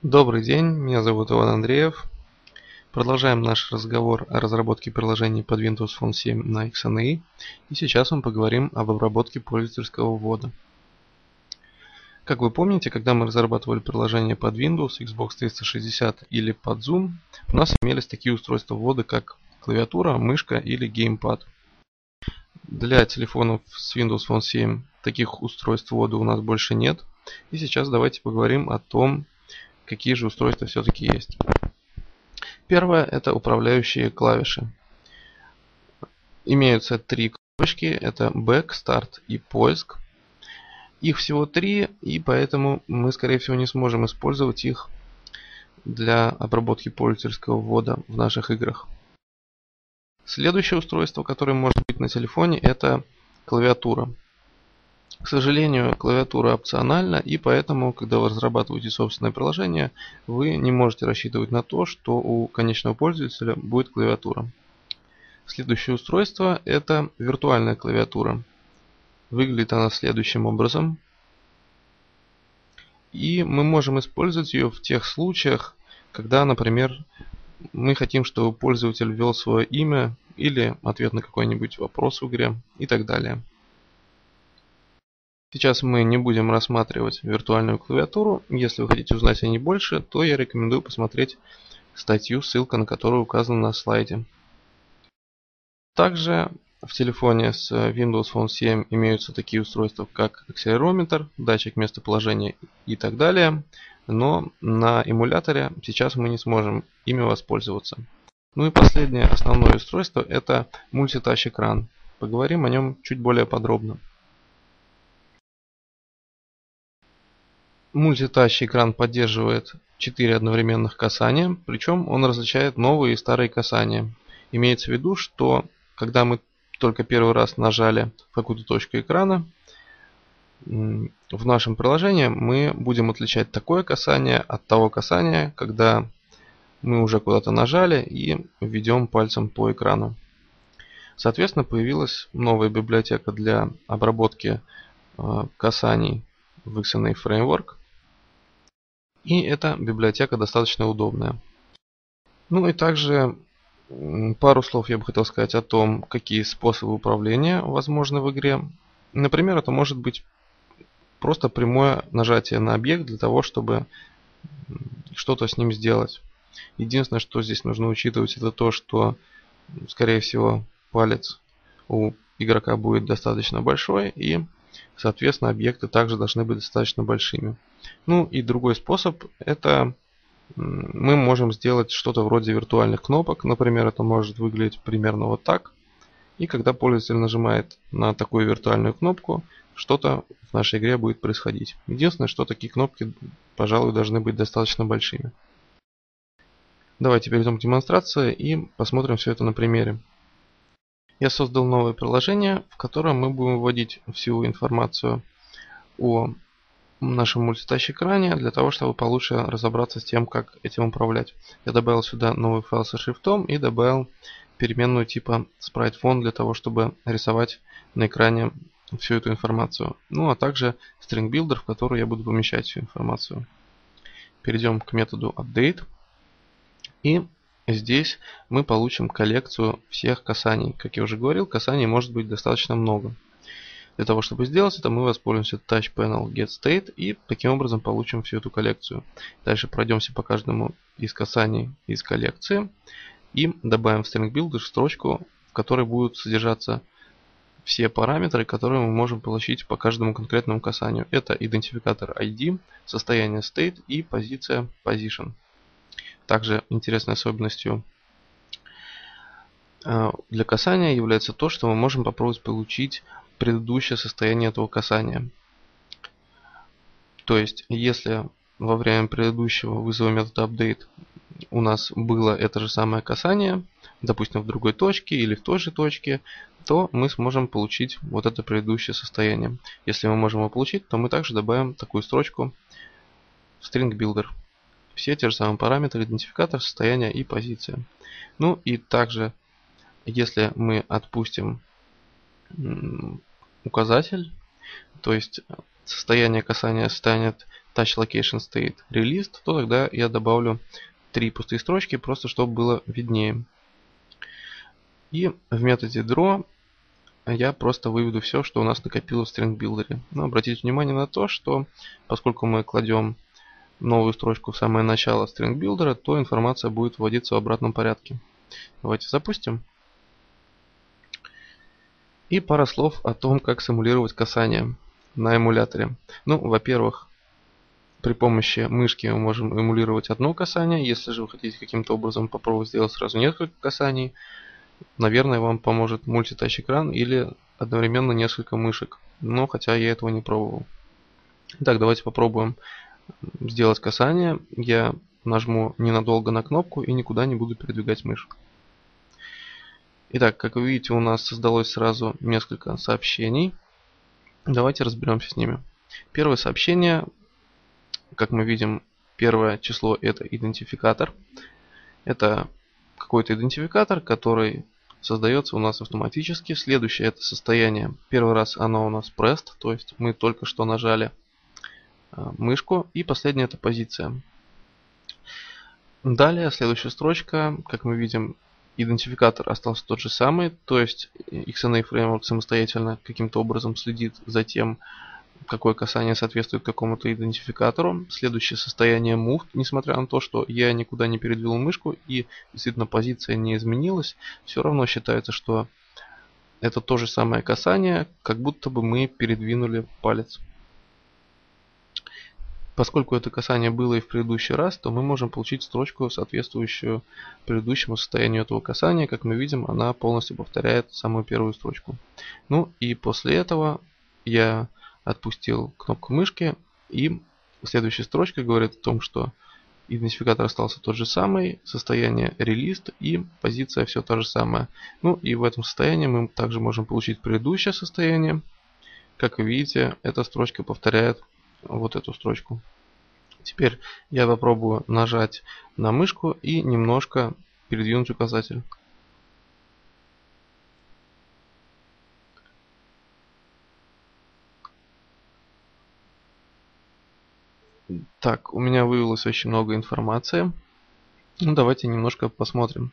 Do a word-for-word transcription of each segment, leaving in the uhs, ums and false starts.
Добрый день, меня зовут Иван Андреев. Продолжаем наш разговор о разработке приложений под Windows Phone семь на икс эн и. И сейчас мы поговорим об обработке пользовательского ввода. Как вы помните, когда мы разрабатывали приложение под Windows, Xbox триста шестьдесят или под Zoom, у нас имелись такие устройства ввода, как клавиатура, мышка или геймпад. Для телефонов с Windows Phone семь таких устройств ввода у нас больше нет. И сейчас давайте поговорим о том, какие же устройства все-таки есть. Первое – это управляющие клавиши. Имеются три кнопочки – это Back, Start и Поиск. Их всего три, и поэтому мы, скорее всего, не сможем использовать их для обработки пользовательского ввода в наших играх. Следующее устройство, которое может быть на телефоне, это клавиатура. К сожалению, клавиатура опциональна, и поэтому, когда вы разрабатываете собственное приложение, вы не можете рассчитывать на то, что у конечного пользователя будет клавиатура. Следующее устройство – это виртуальная клавиатура. Выглядит она следующим образом. И мы можем использовать ее в тех случаях, когда, например, мы хотим, чтобы пользователь ввел свое имя или ответ на какой-нибудь вопрос в игре и так далее. Сейчас мы не будем рассматривать виртуальную клавиатуру. Если вы хотите узнать о ней больше, то я рекомендую посмотреть статью, ссылка на которую указана на слайде. Также в телефоне с Windows Phone семь имеются такие устройства, как акселерометр, датчик местоположения и так далее. Но на эмуляторе сейчас мы не сможем ими воспользоваться. Ну и последнее основное устройство – это мультитач-экран. Поговорим о нем чуть более подробно. Мультитач-экран поддерживает четыре одновременных касания, причем он различает новые и старые касания. Имеется в виду, что когда мы только первый раз нажали в какую-то точку экрана, в нашем приложении мы будем отличать такое касание от того касания, когда мы уже куда-то нажали и ведем пальцем по экрану. Соответственно, появилась новая библиотека для обработки касаний в икс эн и Framework. И эта библиотека достаточно удобная. Ну и также пару слов я бы хотел сказать о том, какие способы управления возможны в игре. Например, это может быть просто прямое нажатие на объект для того, чтобы что-то с ним сделать. Единственное, что здесь нужно учитывать, это то, что, скорее всего, палец у игрока будет достаточно большой, и, соответственно, объекты также должны быть достаточно большими. Ну и другой способ – это мы можем сделать что-то вроде виртуальных кнопок. Например, это может выглядеть примерно вот так. И когда пользователь нажимает на такую виртуальную кнопку, что-то в нашей игре будет происходить. Единственное, что такие кнопки, пожалуй, должны быть достаточно большими. Давайте перейдем к демонстрации и посмотрим все это на примере. Я создал новое приложение, в котором мы будем вводить всю информацию о нашем мультитач-экране для того, чтобы получше разобраться с тем, как этим управлять. Я добавил сюда новый файл со шрифтом и добавил переменную типа SpriteFont для того, чтобы рисовать на экране всю эту информацию. Ну а также string builder, в который я буду помещать всю информацию. Перейдем к методу update. И здесь мы получим коллекцию всех касаний. Как я уже говорил, касаний может быть достаточно много. Для того, чтобы сделать это, мы воспользуемся Touch Panel GetState и таким образом получим всю эту коллекцию. Дальше пройдемся по каждому из касаний из коллекции и добавим в String Builder строчку, в которой будут содержаться все параметры, которые мы можем получить по каждому конкретному касанию. Это идентификатор ай ди, состояние State и позиция Position. Также интересной особенностью для касания является то, что мы можем попробовать получить предыдущее состояние этого касания. То есть, если во время предыдущего вызова метода update у нас было это же самое касание, допустим, в другой точке или в той же точке, то мы сможем получить вот это предыдущее состояние. Если мы можем его получить, то мы также добавим такую строчку в String Builder. Все те же самые параметры: идентификатор, состояние и позиция. Ну и также, если мы отпустим указатель, то есть состояние касания станет touch location state released, то тогда я добавлю три пустые строчки, просто чтобы было виднее. И в методе draw я просто выведу все, что у нас накопилось в string builder. Но обратите внимание на то, что поскольку мы кладем новую строчку в самое начало string builder, то информация будет вводиться в обратном порядке. Давайте запустим. И пара слов о том, как симулировать касание на эмуляторе. Ну, во-первых, при помощи мышки мы можем эмулировать одно касание. Если же вы хотите каким-то образом попробовать сделать сразу несколько касаний, наверное, вам поможет мультитач экран или одновременно несколько мышек. Но хотя я этого не пробовал. Итак, давайте попробуем сделать касание. Я нажму ненадолго на кнопку и никуда не буду передвигать мышь. Итак, как вы видите, у нас создалось сразу несколько сообщений. Давайте разберемся с ними. Первое сообщение, как мы видим, первое число это идентификатор. Это какой-то идентификатор, который создается у нас автоматически. Следующее это состояние. Первый раз оно у нас pressed, то есть мы только что нажали мышку. И последнее это позиция. Далее, следующая строчка, как мы видим, идентификатор остался тот же самый, то есть икс эн эй Framework самостоятельно каким-то образом следит за тем, какое касание соответствует какому-то идентификатору. Следующее состояние moved, несмотря на то, что я никуда не передвинул мышку и действительно позиция не изменилась, все равно считается, что это то же самое касание, как будто бы мы передвинули палец. Поскольку это касание было и в предыдущий раз, то мы можем получить строчку, соответствующую предыдущему состоянию этого касания. Как мы видим, она полностью повторяет самую первую строчку. Ну и после этого я отпустил кнопку мышки, и следующая строчка говорит о том, что идентификатор остался тот же самый, состояние released и позиция все та же самая. Ну и в этом состоянии мы также можем получить предыдущее состояние. Как вы видите, эта строчка повторяет вот эту строчку. Теперь я попробую нажать на мышку и немножко передвинуть указатель. Так, у меня вывелось очень много информации. Ну, давайте немножко посмотрим.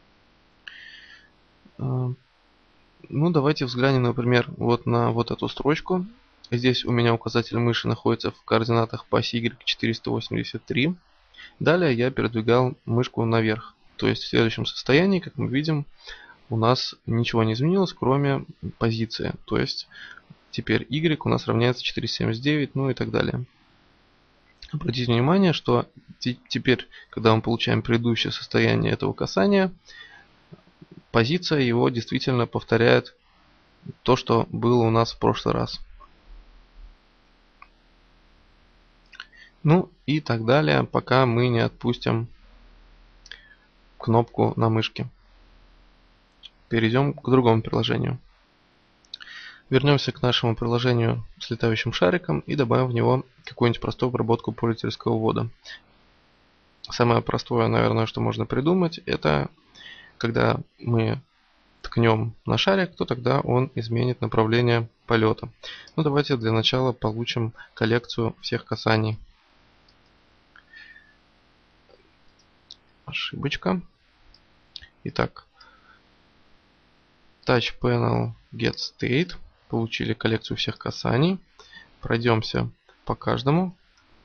Ну, давайте взглянем, например, вот на вот эту строчку. Здесь у меня указатель мыши находится в координатах по оси Y четыреста восемьдесят три. Далее я передвигал мышку наверх. То есть в следующем состоянии, как мы видим, у нас ничего не изменилось, кроме позиции. То есть теперь Y у нас равняется четыреста семьдесят девять, ну и так далее. Обратите внимание, что теперь, когда мы получаем предыдущее состояние этого касания, позиция его действительно повторяет то, что было у нас в прошлый раз. Ну и так далее, пока мы не отпустим кнопку на мышке. Перейдем к другому приложению. Вернемся к нашему приложению с летающим шариком и добавим в него какую-нибудь простую обработку пользовательского ввода. Самое простое, наверное, что можно придумать, это когда мы ткнем на шарик, то тогда он изменит направление полета. Ну, давайте для начала получим коллекцию всех касаний. Ошибочка. Итак, Touch Panel Get State. Получили коллекцию всех касаний. Пройдемся по каждому.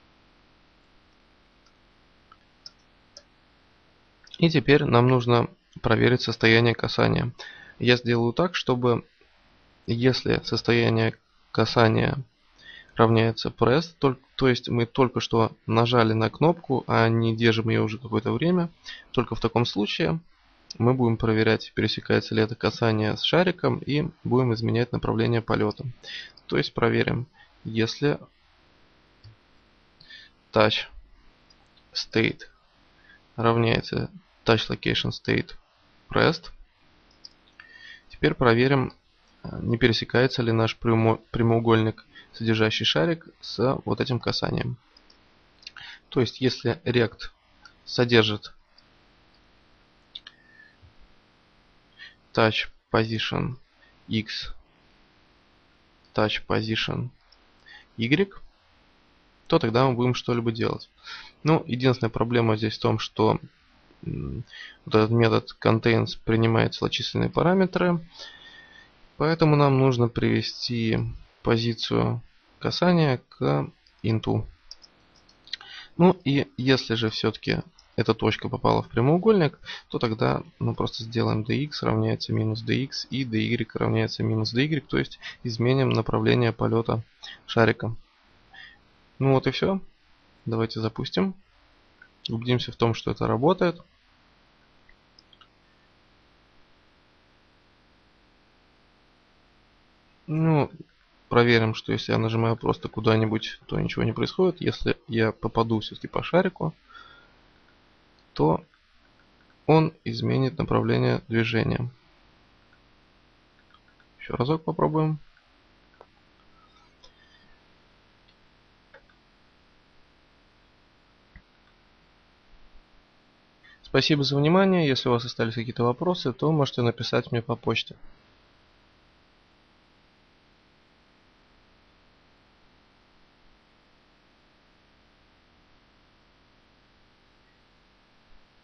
И теперь нам нужно проверить состояние касания. Я сделаю так, чтобы если состояние касания равняется press, то, то есть мы только что нажали на кнопку, а не держим ее уже какое-то время, только в таком случае мы будем проверять, пересекается ли это касание с шариком, и будем изменять направление полета. То есть проверим, если touch state равняется touch location state pressed. Теперь проверим, не пересекается ли наш прямоугольник, содержащий шарик, с вот этим касанием. То есть, если rect содержит touch position x, touch position Y, то тогда мы будем что-либо делать. Ну, единственная проблема здесь в том, что вот этот метод contains принимает целочисленные параметры, поэтому нам нужно привести позицию касания к инту. Ну и если же все-таки эта точка попала в прямоугольник, то тогда мы просто сделаем dx равняется минус dx и dy равняется минус dy, то есть изменим направление полета шарика. Ну вот и все. Давайте запустим. Убедимся в том, что это работает. Ну, проверим, что если я нажимаю просто куда-нибудь, то ничего не происходит. Если я попаду все-таки по шарику, то он изменит направление движения. Еще разок попробуем. Спасибо за внимание. Если у вас остались какие-то вопросы, то можете написать мне по почте.